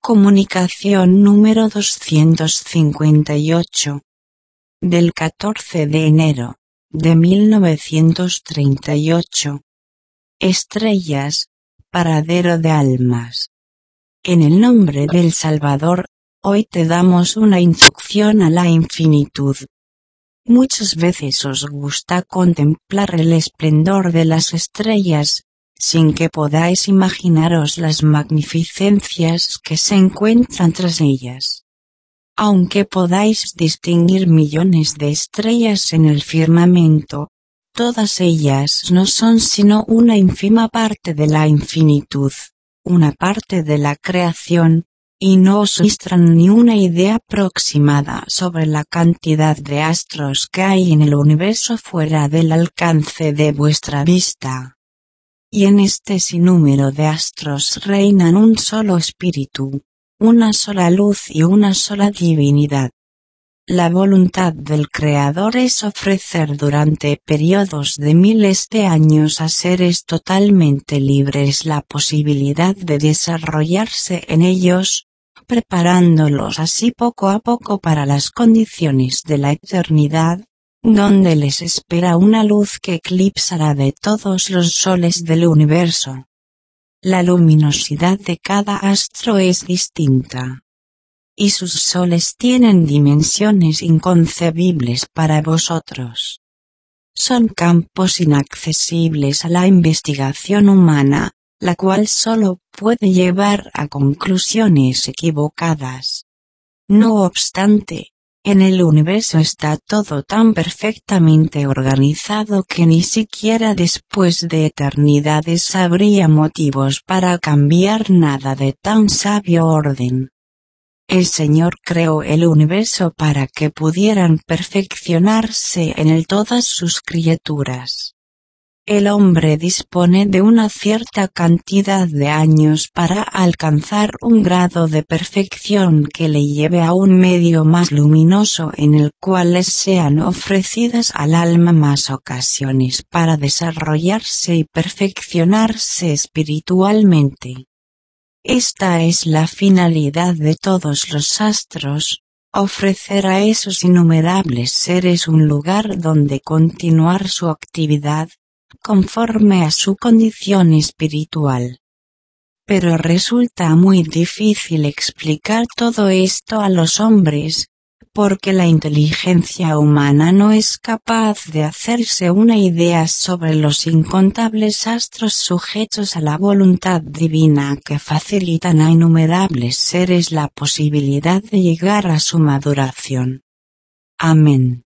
Comunicación número 258. Del 14 de enero, de 1938. Estrellas, paradero de almas. En el nombre del Salvador, hoy te damos una instrucción a la infinitud. Muchas veces os gusta contemplar el esplendor de las estrellas, sin que podáis imaginaros las magnificencias que se encuentran tras ellas. Aunque podáis distinguir millones de estrellas en el firmamento, todas ellas no son sino una ínfima parte de la infinitud, una parte de la creación, y no os muestran ni una idea aproximada sobre la cantidad de astros que hay en el universo fuera del alcance de vuestra vista. Y en este sinnúmero de astros reinan un solo espíritu, una sola luz y una sola divinidad. La voluntad del Creador es ofrecer durante periodos de miles de años a seres totalmente libres la posibilidad de desarrollarse en ellos, preparándolos así poco a poco para las condiciones de la eternidad, donde les espera una luz que eclipsará de todos los soles del universo. La luminosidad de cada astro es distinta, y sus soles tienen dimensiones inconcebibles para vosotros. Son campos inaccesibles a la investigación humana, la cual solo puede llevar a conclusiones equivocadas. No obstante, en el universo está todo tan perfectamente organizado que ni siquiera después de eternidades habría motivos para cambiar nada de tan sabio orden. El Señor creó el universo para que pudieran perfeccionarse en él todas sus criaturas. El hombre dispone de una cierta cantidad de años para alcanzar un grado de perfección que le lleve a un medio más luminoso en el cual les sean ofrecidas al alma más ocasiones para desarrollarse y perfeccionarse espiritualmente. Esta es la finalidad de todos los astros, ofrecer a esos innumerables seres un lugar donde continuar su actividad, conforme a su condición espiritual. Pero resulta muy difícil explicar todo esto a los hombres, porque la inteligencia humana no es capaz de hacerse una idea sobre los incontables astros sujetos a la voluntad divina que facilitan a innumerables seres la posibilidad de llegar a su maduración. Amén.